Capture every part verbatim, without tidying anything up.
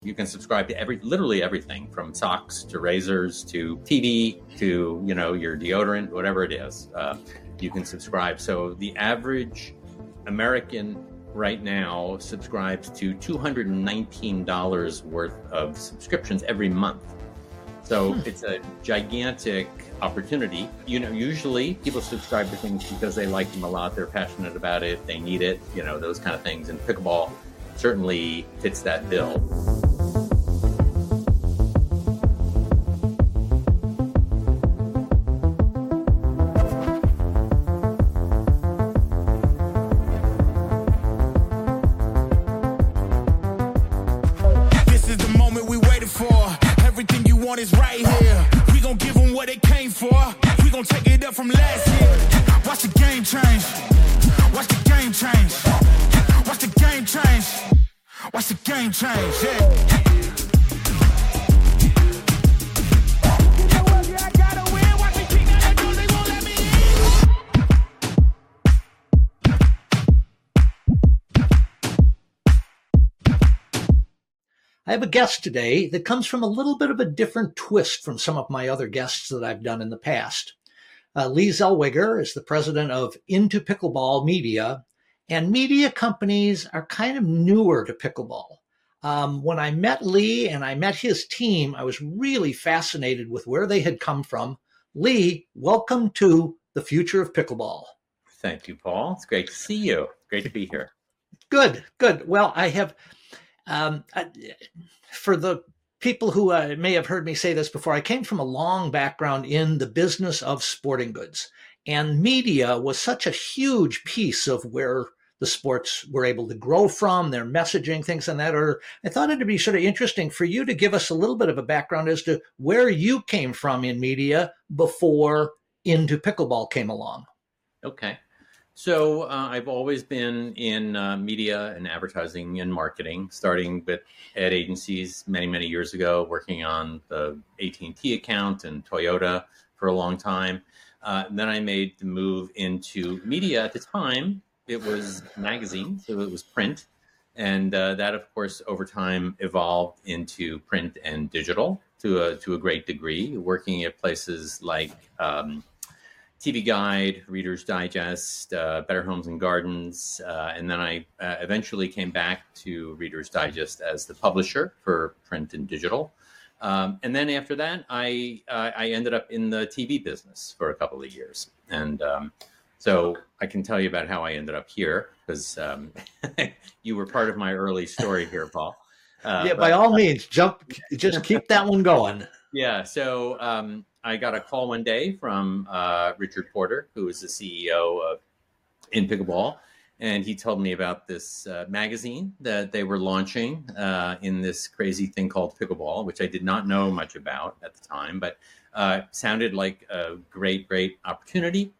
You can subscribe to every, literally everything from socks to razors to T V to, you know, your deodorant, whatever it is. Uh, you can subscribe. So the average American right now subscribes to two hundred nineteen dollars worth of subscriptions every month. So hmm. it's a gigantic opportunity. You know, usually people subscribe to things because they like them a lot. They're passionate about it. They need it, you know, those kind of things. And pickleball certainly fits that bill. Is right here. We gon' give them what they came for. We gon' take it up from last year. Watch the game change. Watch the game change. Watch the game change. Watch the game change. Yeah. I have a guest today that comes from a little bit of a different twist from some of my other guests that I've done in the past. Uh, Lee Zellweger is the president of Into Pickleball Media, and media companies are kind of newer to pickleball. Um, when I met Lee and I met his team, I was really fascinated with where they had come from. Lee, welcome to the future of pickleball. Thank you, Paul. It's great to see you. Great to be here. Good, good. Well, I have... Um, I, for the people who uh, may have heard me say this before, I came from a long background in the business of sporting goods, and media was such a huge piece of where the sports were able to grow from, their messaging, things and that. Or I thought it'd be sort of interesting for you to give us a little bit of a background as to where you came from in media before Into Pickleball came along. Okay. So uh, I've always been in uh, media and advertising and marketing, starting with ad agencies many, many years ago, working on the A T and T account and Toyota for a long time. Uh, then I made the move into media. At the time, it was magazine, so it was print. And uh, that, of course, over time evolved into print and digital to a, to a great degree, working at places like um, T V Guide, Reader's Digest, uh, Better Homes and Gardens. Uh, and then I uh, eventually came back to Reader's Digest as the publisher for print and digital. Um, and then after that, I uh, I ended up in the T V business for a couple of years. And um, so I can tell you about how I ended up here, because um, you were part of my early story here, Paul. Uh, yeah, but, by all means, jump, just keep that one going. Yeah, so um, I got a call one day from uh, Richard Porter, who is the C E O of In Pickleball, and he told me about this uh, magazine that they were launching uh, in this crazy thing called pickleball, which I did not know much about at the time, but uh, sounded like a great, great opportunity.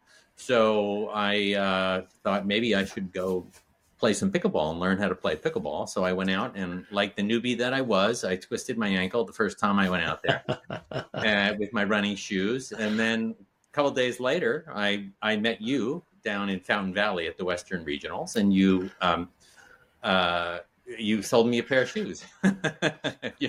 So I uh, thought maybe I should go play some pickleball and learn how to play pickleball. So I went out, and like the newbie that I was, I twisted my ankle the first time I went out there uh, with my running shoes. And then a couple of days later, I, I met you down in Fountain Valley at the Western Regionals, and you um, uh, you sold me a pair of shoes. Yeah.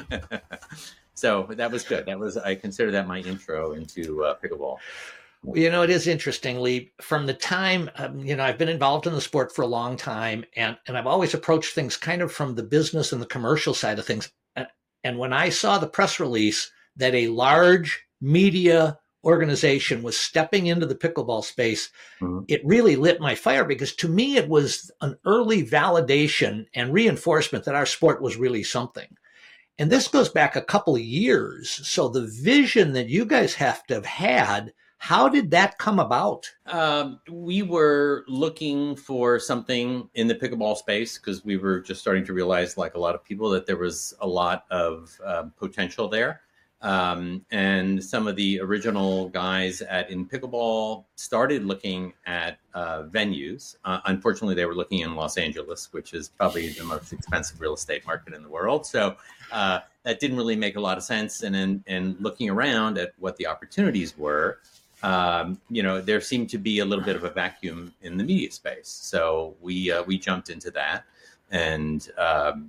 So that was good. That was, I consider that my intro into uh, pickleball. You know, it is interesting, Lee. From the time, um, you know, I've been involved in the sport for a long time, and, and I've always approached things kind of from the business and the commercial side of things. And, and when I saw the press release that a large media organization was stepping into the pickleball space, mm-hmm. it really lit my fire, because to me, it was an early validation and reinforcement that our sport was really something. And this goes back a couple of years. So the vision that you guys have to have had, how did that come about? Um, we were looking for something in the pickleball space because we were just starting to realize, like a lot of people, that there was a lot of uh, potential there. Um, and some of the original guys at In Pickleball started looking at uh, venues. Uh, unfortunately, they were looking in Los Angeles, which is probably the most expensive real estate market in the world. So uh, that didn't really make a lot of sense. And in, in looking around at what the opportunities were, Um, you know, there seemed to be a little bit of a vacuum in the media space. So we uh, we jumped into that. And um,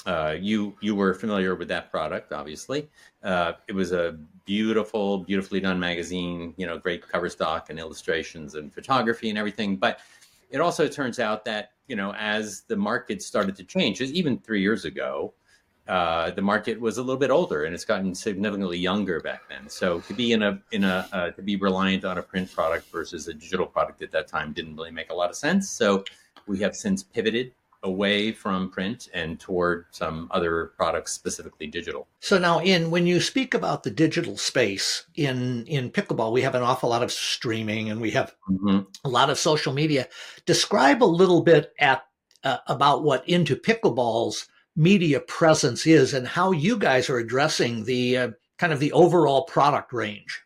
uh, you you were familiar with that product, obviously. Uh, it was a beautiful, beautifully done magazine, you know, great cover stock and illustrations and photography and everything. But it also turns out that, you know, as the market started to change, even three years ago, uh, the market was a little bit older, and it's gotten significantly younger back then. So to be in a in a uh, to be reliant on a print product versus a digital product at that time didn't really make a lot of sense. So we have since pivoted away from print and toward some other products, specifically digital. So now, in when you speak about the digital space in in pickleball, we have an awful lot of streaming, and we have mm-hmm. a lot of social media. Describe a little bit at uh, about what Into Pickleball's media presence is, and how you guys are addressing the uh, kind of the overall product range.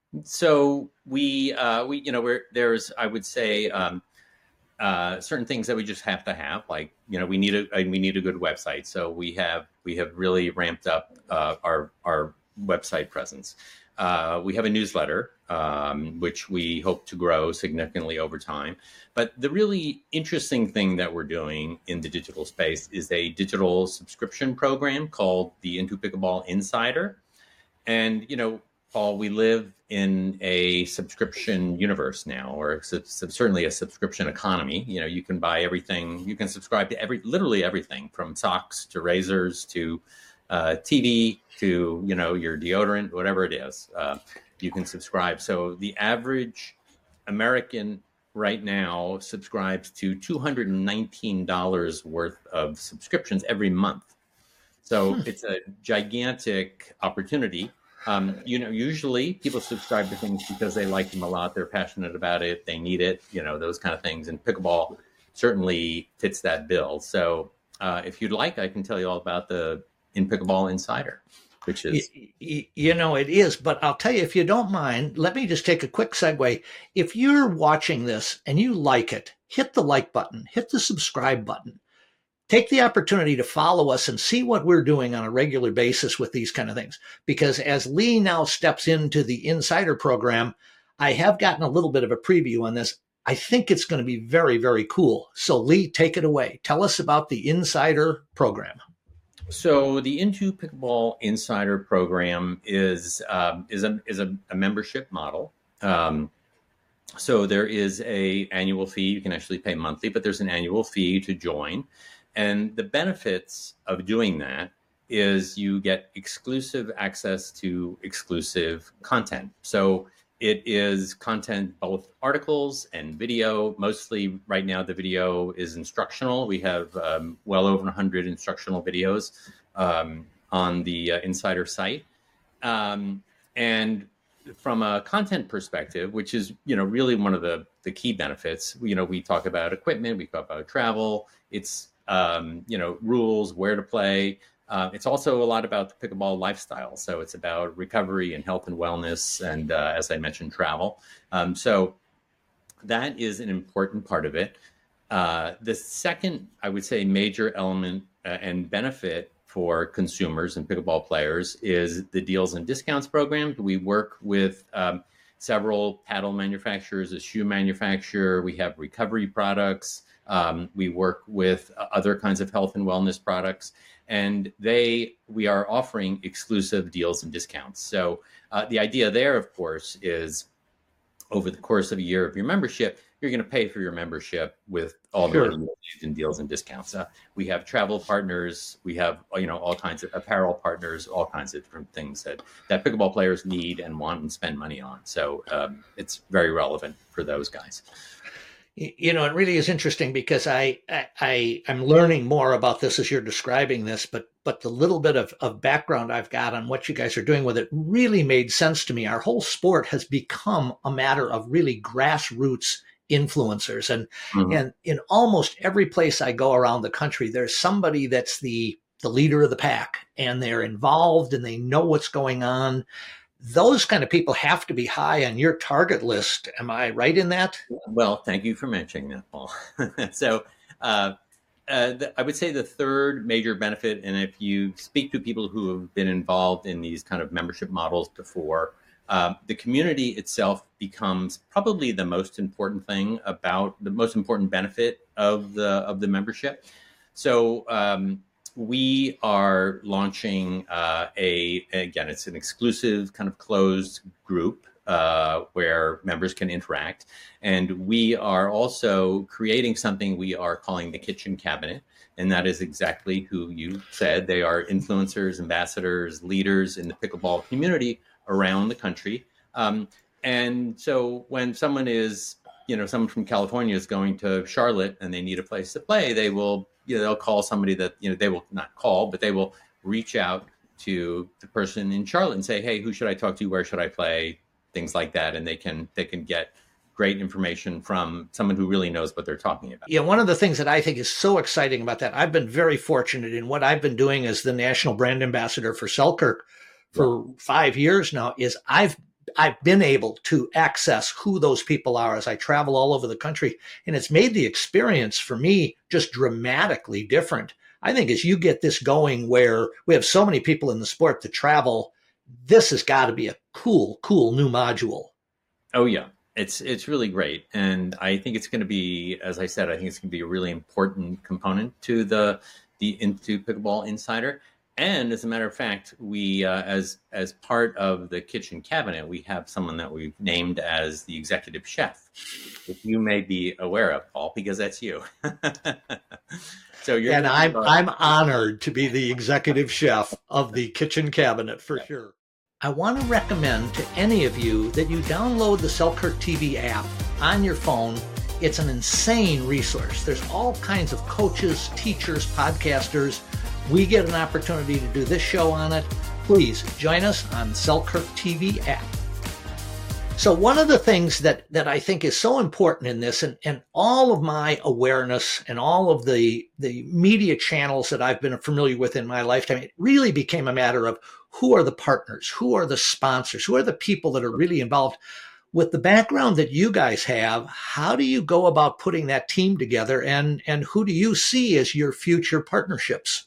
So we uh, we you know we're there's I would say. Um, Uh, certain things that we just have to have, like, you know, we need a we need a good website. So we have we have really ramped up uh, our our website presence. Uh, we have a newsletter, um, which we hope to grow significantly over time. But the really interesting thing that we're doing in the digital space is a digital subscription program called the Into Pickleball Insider. And, you know, Paul, we live in a subscription universe now, or sub- sub- certainly a subscription economy. You know, you can buy everything. You can subscribe to every, literally everything, from socks to razors to uh, T V to, you know, your deodorant, whatever it is. Uh, you can subscribe. So the average American right now subscribes to two hundred nineteen dollars worth of subscriptions every month. So hmm. it's a gigantic opportunity. Um, you know, usually people subscribe to things because they like them a lot. They're passionate about it. They need it, you know, those kind of things. And pickleball certainly fits that bill. So uh, if you'd like, I can tell you all about the In Pickleball Insider, which is... You, you know, it is. But I'll tell you, if you don't mind, let me just take a quick segue. If you're watching this and you like it, hit the like button, hit the subscribe button. Take the opportunity to follow us and see what we're doing on a regular basis with these kind of things. Because as Lee now steps into the Insider program, I have gotten a little bit of a preview on this. I think it's going to be very, very cool. So Lee, take it away. Tell us about the Insider program. So the Into Pickleball Insider program is um, is a is a, a membership model. Um, so there is a annual fee. You can actually pay monthly, but there's an annual fee to join. And the benefits of doing that is you get exclusive access to exclusive content. So it is content, both articles and video. Mostly right now, the video is instructional. We have um, well over one hundred instructional videos um, on the uh, Insider site. Um, and from a content perspective, which is, you know, really one of the, the key benefits, you know, we talk about equipment, we talk about travel. It's Um, you know, rules, where to play. Uh, it's also a lot about the pickleball lifestyle. So it's about recovery and health and wellness. And uh, as I mentioned, travel. Um, so that is an important part of it. Uh, the second, I would say, major element uh, and benefit for consumers and pickleball players is the deals and discounts program. We work with um, several paddle manufacturers, a shoe manufacturer. We have recovery products. Um, we work with uh, other kinds of health and wellness products, and they we are offering exclusive deals and discounts. So uh, the idea there, of course, is over the course of a year of your membership, you're going to pay for your membership with all sure. the and deals and discounts. Uh, we have travel partners, we have you know all kinds of apparel partners, all kinds of different things that that pickleball players need and want and spend money on. So um, it's very relevant for those guys. You know, it really is interesting because I, I, I'm learning more about this as you're describing this, but, but the little bit of, of background I've got on what you guys are doing with it really made sense to me. Our whole sport has become a matter of really grassroots influencers. And, mm-hmm. and in almost every place I go around the country, there's somebody that's the, the leader of the pack, and they're involved and they know what's going on. Those kind of people have to be high on your target list. Am I right in that? Well, thank you for mentioning that, Paul. so uh, uh, the, I would say the third major benefit, and if you speak to people who have been involved in these kind of membership models before, uh, the community itself becomes probably the most important thing about the most important benefit of the of the membership. So um, we are launching uh, a, again, it's an exclusive kind of closed group uh, where members can interact. And we are also creating something we are calling the Kitchen Cabinet. And that is exactly who you said. They are influencers, ambassadors, leaders in the pickleball community around the country. Um, and so when someone is, you know, someone from California is going to Charlotte and they need a place to play, they will, you know, they'll call somebody that, you know, they will not call, but they will reach out to the person in Charlotte and say, hey, who should I talk to? Where should I play? Things like that. And they can, they can get great information from someone who really knows what they're talking about. Yeah, one of the things that I think is so exciting about that, I've been very fortunate in what I've been doing as the national brand ambassador for Selkirk for five years now, is I've I've been able to access who those people are as I travel all over the country. And it's made the experience for me just dramatically different. I think as you get this going where we have so many people in the sport to travel, this has got to be a cool, cool new module. Oh, yeah. It's it's really great. And I think it's going to be, as I said, I think it's going to be a really important component to the the into Pickleball Insider. And as a matter of fact, we, uh, as as part of the Kitchen Cabinet, we have someone that we've named as the executive chef, which you may be aware of, Paul, because that's you. So you're and I'm about- I'm honored to be the executive chef of the Kitchen Cabinet for yeah. sure. I want to recommend to any of you that you download the Selkirk T V app on your phone. It's an insane resource. There's all kinds of coaches, teachers, podcasters. We get an opportunity to do this show on it. Please join us on Selkirk T V app. So one of the things that, that I think is so important in this, and, and all of my awareness and all of the, the media channels that I've been familiar with in my lifetime, it really became a matter of who are the partners, who are the sponsors, who are the people that are really involved. With the background that you guys have, how do you go about putting that team together, and, and who do you see as your future partnerships?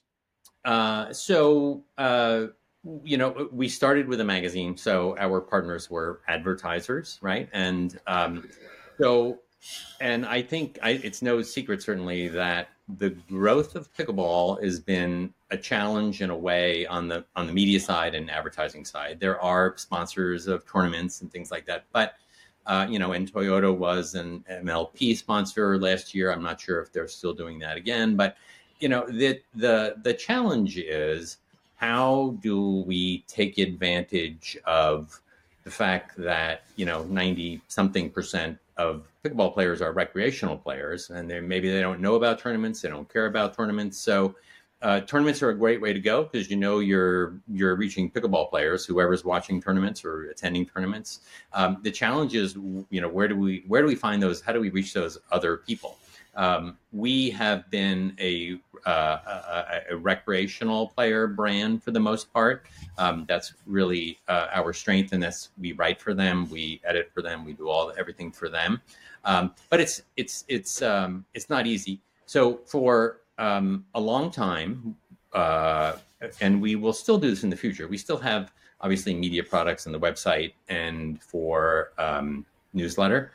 Uh, so, uh, you know, we started with a magazine, so our partners were advertisers, right? And um, so, and I think I, it's no secret, certainly, that the growth of pickleball has been a challenge in a way on the on the media side and advertising side. There are sponsors of tournaments and things like that, but uh, you know, and Toyota was an M L P sponsor last year. I'm not sure if they're still doing that again, but you know, the the the challenge is, how do we take advantage of the fact that, you know, ninety something percent of pickleball players are recreational players, and they maybe they don't know about tournaments, they don't care about tournaments. So uh, tournaments are a great way to go, because you know you're you're reaching pickleball players, whoever's watching tournaments or attending tournaments. Um, the challenge is, you know, where do we where do we find those? How do we reach those other people? Um, we have been a, uh, a, a recreational player brand for the most part. Um, that's really uh, our strength, and that's, we write for them, we edit for them, we do all everything for them. Um, but it's it's it's um, it's not easy. So for um, a long time, uh, and we will still do this in the future, we still have obviously media products on the website and for um, newsletter.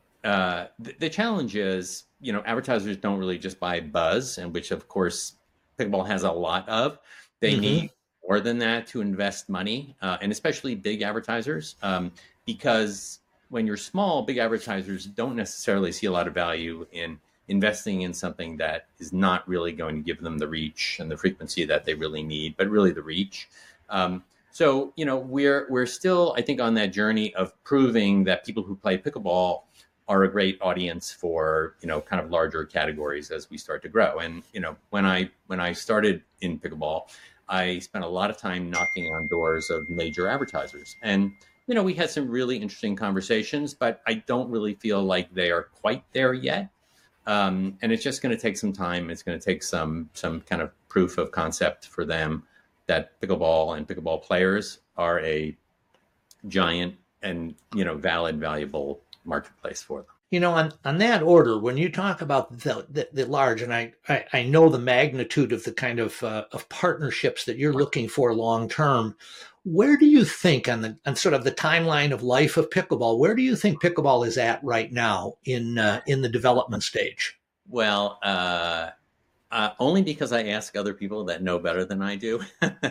Uh, the, the challenge is, you know, advertisers don't really just buy buzz, and which of course pickleball has a lot of. They mm-hmm. need more than that to invest money, uh, and especially big advertisers, um, because when you're small, big advertisers don't necessarily see a lot of value in investing in something that is not really going to give them the reach and the frequency that they really need, but really the reach. Um, so, you know, we're we're still, I think, on that journey of proving that people who play pickleball are a great audience for, you know, kind of larger categories as we start to grow. And, you know, when I when I started in pickleball, I spent a lot of time knocking on doors of major advertisers. And, you know, we had some really interesting conversations, but I don't really feel like they are quite there yet. Um, and it's just going to take some time. It's going to take some some kind of proof of concept for them that pickleball and pickleball players are a giant and, you know, valid, valuable marketplace for them. You know, on, on that order, when you talk about the, the, the large, and I, I, I know the magnitude of the kind of uh, of partnerships that you're looking for long term, where do you think on the on sort of the timeline of life of pickleball, where do you think pickleball is at right now in uh, in the development stage? Well, uh, Uh, only because I ask other people that know better than I do.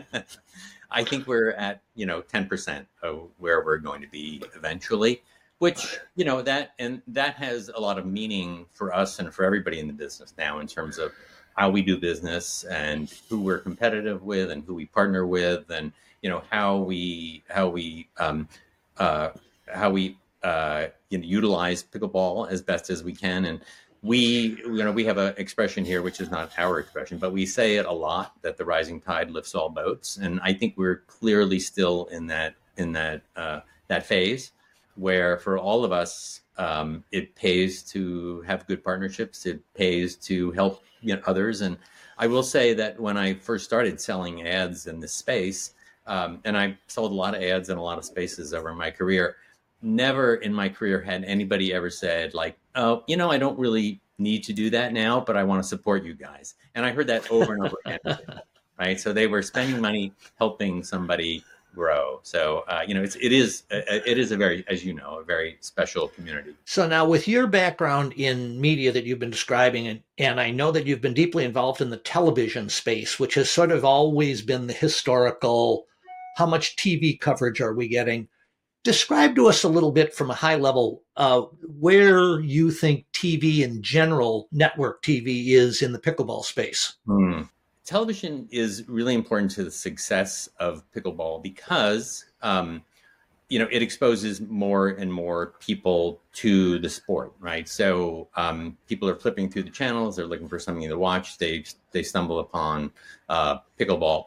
I think we're at, you know, ten percent of where we're going to be eventually, which, you know, that and that has a lot of meaning for us and for everybody in the business now in terms of how we do business and who we're competitive with and who we partner with and, you know, how we how we um, uh, how we uh, you know, utilize pickleball as best as we can. And we, you know, we have an expression here, which is not our expression, but we say it a lot, that the rising tide lifts all boats. And I think we're clearly still in that, in that, uh, that phase where for all of us, um, it pays to have good partnerships. It pays to help, you know, others. And I will say that when I first started selling ads in this space, um, and I sold a lot of ads in a lot of spaces over my career, never in my career had anybody ever said like, oh, you know, I don't really need to do that now, but I want to support you guys. And I heard that over and over again, right? So they were spending money helping somebody grow. So, uh, you know, it's, it is, it is a very, as you know, a very special community. So now with your background in media that you've been describing, and, and I know that you've been deeply involved in the television space, which has sort of always been the historical, how much T V coverage are we getting? Describe to us a little bit from a high level uh, where you think T V in general, network T V, is in the pickleball space. Hmm. Television is really important to the success of pickleball because, um, you know, it exposes more and more people to the sport, right? So um, people are flipping through the channels, they're looking for something to watch, they they stumble upon uh, pickleball.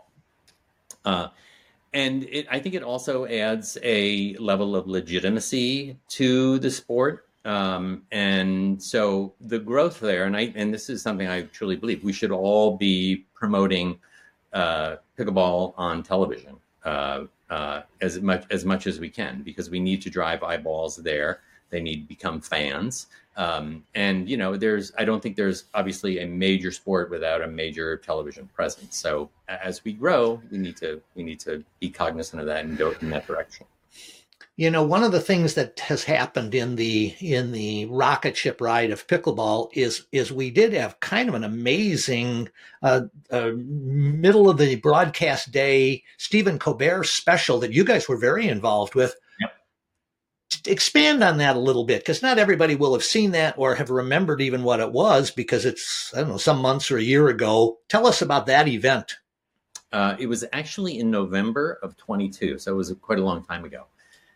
Uh, And it, I think it also adds a level of legitimacy to the sport. Um, and so the growth there, and I, and this is something I truly believe, we should all be promoting uh, pickleball on television uh, uh, as much as much as we can, because we need to drive eyeballs there. They need to become fans. Um, and, you know, there's, I don't think there's obviously a major sport without a major television presence. So as we grow, we need to, we need to be cognizant of that and go in that direction. You know, one of the things that has happened in the, in the rocket ship ride of pickleball is, is we did have kind of an amazing, uh, uh, middle of the broadcast day, Stephen Colbert special that you guys were very involved with. Expand on that a little bit, because not everybody will have seen that or have remembered even what it was, because it's, I don't know, some months or a year ago. Tell us about that event. Uh, it was actually in November of twenty-two, so it was quite a long time ago.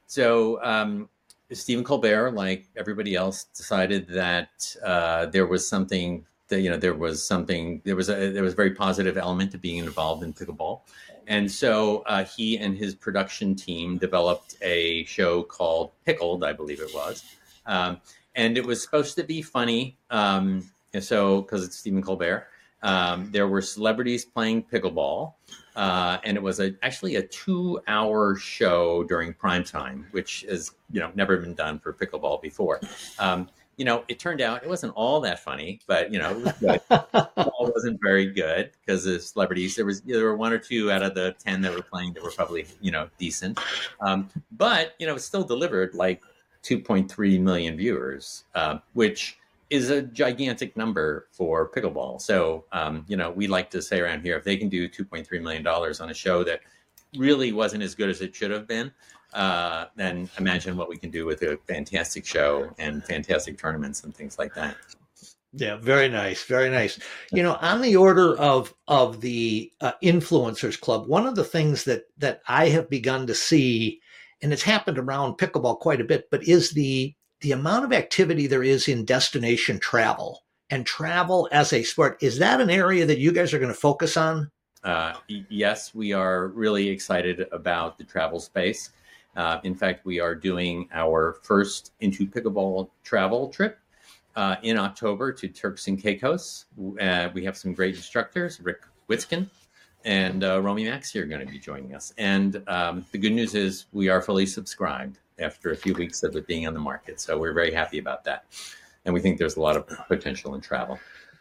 So um, Stephen Colbert, like everybody else, decided that uh, there was something that, you know, there was something, there was a, there was a very positive element to being involved in pickleball. And so uh, he and his production team developed a show called Pickled, I believe it was. Um, and it was supposed to be funny. Um, and so, because it's Stephen Colbert, um, there were celebrities playing pickleball. Uh, and it was a, actually a two hour show during prime time, which has, you know, never been done for pickleball before. Um, You know, it turned out it wasn't all that funny, but, you know, it was good. It wasn't very good because the celebrities, there was, there were one or two out of the ten that were playing that were probably, you know, decent. Um, but, you know, it still delivered like two point three million viewers, uh, which is a gigantic number for pickleball. So, um, you know, we like to say around here, if they can do two point three million dollars on a show that really wasn't as good as it should have been, uh, then imagine what we can do with a fantastic show and fantastic tournaments and things like that. Yeah, very nice, very nice. You know, on the order of of the uh, Influencers Club, one of the things that that I have begun to see, and it's happened around pickleball quite a bit, but is the the amount of activity there is in destination travel and travel as a sport. Is that an area that you guys are going to focus on? Uh, yes, we are really excited about the travel space. Uh, in fact, we are doing our first Into Pickleball travel trip uh, in October to Turks and Caicos. Uh, we have some great instructors, Rick Witzkin and uh, Romy Maxey are going to be joining us. And um, the good news is we are fully subscribed after a few weeks of it being on the market. So we're very happy about that. And we think there's a lot of potential in travel.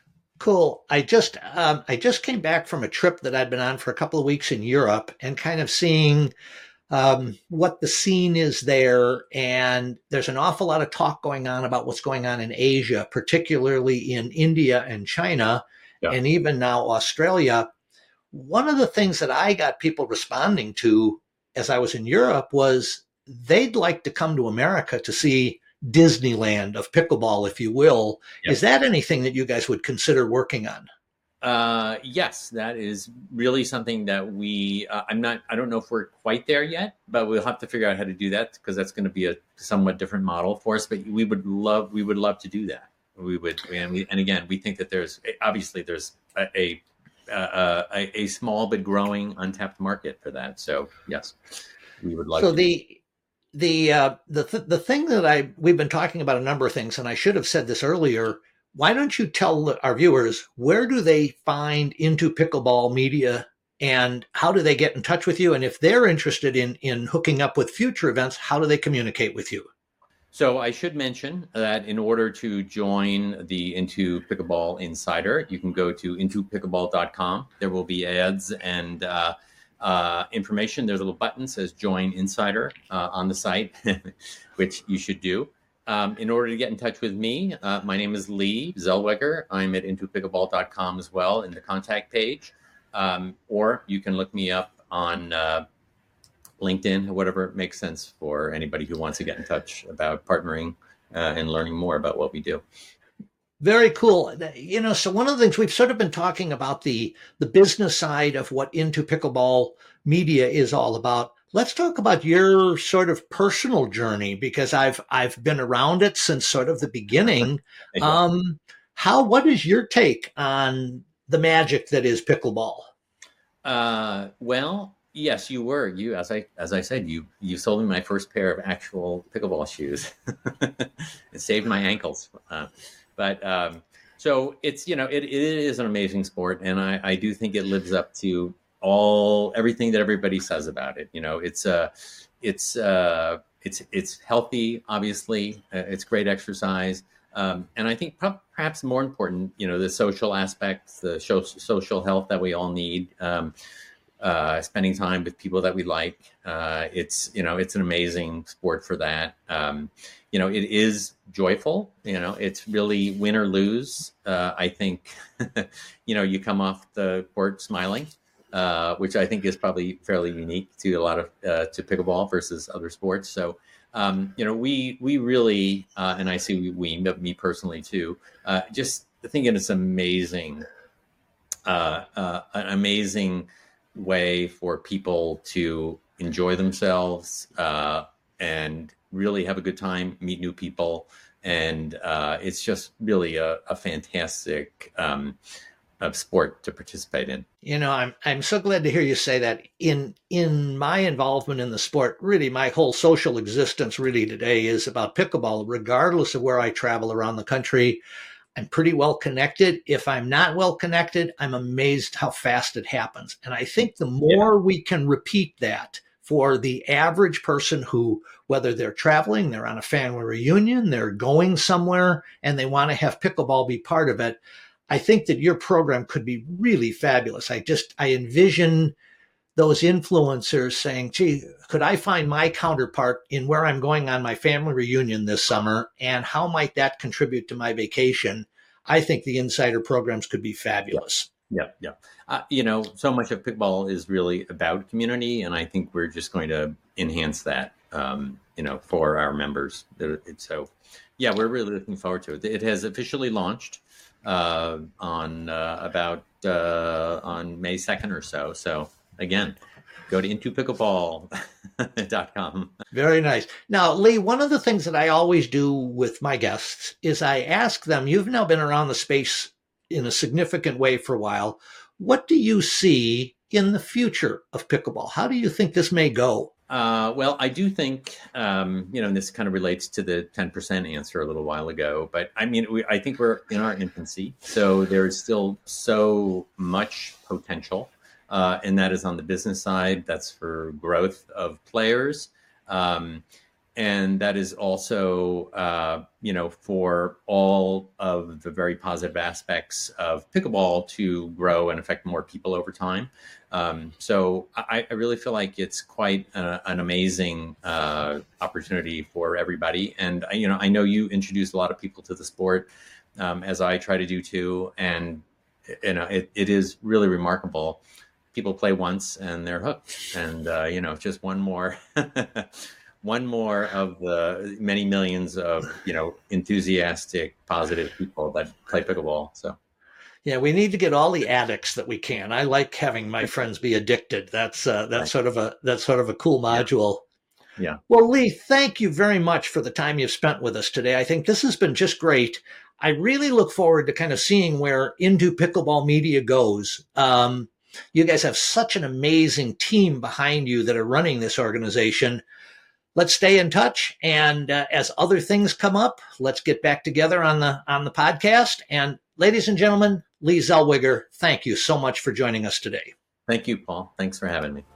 Cool. I just um, I just came back from a trip that I'd been on for a couple of weeks in Europe and kind of seeing um, what the scene is there. And there's an awful lot of talk going on about what's going on in Asia, particularly in India and China. Yeah. and even now Australia. One of the things that I got people responding to as I was in Europe was they'd like to come to America to see Disneyland of pickleball, if you will. Yeah. Is that anything that you guys would consider working on? Uh, yes, that is really something that we, uh, I'm not, I don't know if we're quite there yet, but we'll have to figure out how to do that because that's going to be a somewhat different model for us, but we would love, we would love to do that. We would, and we, and again, we think that there's, obviously there's a, a, a, a small but growing untapped market for that. So yes, we would like so to. the, the, uh, the, th- the thing that I, we've been talking about a number of things, and I should have said this earlier. Why don't you tell our viewers, where do they find Into Pickleball Media and how do they get in touch with you? And if they're interested in, in hooking up with future events, how do they communicate with you? So I should mention that in order to join the Into Pickleball Insider, you can go to into pickleball dot com. There will be ads and uh, uh, information. There's a little button that says Join Insider uh, on the site, which you should do. Um, in order to get in touch with me, uh, my name is Lee Zellweger. I'm at into pickleball dot com as well in the contact page. Um, or you can look me up on uh, LinkedIn, whatever makes sense for anybody who wants to get in touch about partnering uh, and learning more about what we do. Very cool. You know, so one of the things we've sort of been talking about the, the business side of what Into Pickleball Media is all about. Let's talk about your sort of personal journey, because I've I've been around it since sort of the beginning. Um, how what is your take on the magic that is pickleball? Uh, well, yes, you were. You as I as I said, you you sold me my first pair of actual pickleball shoes. It saved my ankles. Uh, but um, so it's you know it, it is an amazing sport, and I, I do think it lives up to all everything that everybody says about it. You know, it's uh it's uh it's it's healthy, obviously. Uh, it's great exercise, um, and I think pro- perhaps more important, you know, the social aspects, the show, social health that we all need. Um, uh, spending time with people that we like. Uh, it's you know it's an amazing sport for that. Um, you know, it is joyful. You know, it's really win or lose. Uh, I think you know you come off the court smiling. Uh, which I think is probably fairly unique to a lot of uh, to pickleball versus other sports. So, um, you know, we we really, uh, and I say we, we, but me personally too, uh, just thinking it's amazing, uh, uh, an amazing way for people to enjoy themselves uh, and really have a good time, meet new people, and uh, it's just really a, a fantastic. Um, of sport to participate in. You know, I'm I'm so glad to hear you say that. In in my involvement in the sport, really my whole social existence really today is about pickleball, regardless of where I travel around the country. I'm pretty well connected. If I'm not well connected, I'm amazed how fast it happens. And I think the more yeah. we can repeat that for the average person who, whether they're traveling, they're on a family reunion, they're going somewhere, and they want to have pickleball be part of it, I think that your program could be really fabulous. I just, I envision those influencers saying, gee, could I find my counterpart in where I'm going on my family reunion this summer? And how might that contribute to my vacation? I think the Insider programs could be fabulous. Yeah, yeah. Uh, you know, so much of pickleball is really about community. And I think we're just going to enhance that, um, you know, for our members. So, yeah, we're really looking forward to it. It has officially launched. Uh, on uh, about uh, on May second or so. So again, go to into pickleball dot com. Very nice. Now, Lee, one of the things that I always do with my guests is I ask them, you've now been around the space in a significant way for a while. What do you see in the future of pickleball? How do you think this may go? Uh, well, I do think, um, you know, and this kind of relates to the ten percent answer a little while ago, but I mean, we, I think we're in our infancy. So there's still so much potential. Uh, and that is on the business side. That's for growth of players. Um, and that is also, uh, you know, for all of the very positive aspects of pickleball to grow and affect more people over time. Um, so I, I really feel like it's quite a, an amazing uh, opportunity for everybody. And, you know, I know you introduced a lot of people to the sport, um, as I try to do too. And you know, it, it is really remarkable. People play once and they're hooked, and uh, you know, just one more, one more of the many millions of you know enthusiastic, positive people that play pickleball. So, yeah, we need to get all the addicts that we can. I like having my friends be addicted. That's uh, that's sort of a that's sort of a cool module. Yeah. yeah. Well, Lee, thank you very much for the time you've spent with us today. I think this has been just great. I really look forward to kind of seeing where Into Pickleball Media goes. Um, You guys have such an amazing team behind you that are running this organization. Let's stay in touch. And uh, as other things come up, let's get back together on the on the podcast. And ladies and gentlemen, Lee Zellweger, thank you so much for joining us today. Thank you, Paul. Thanks for having me.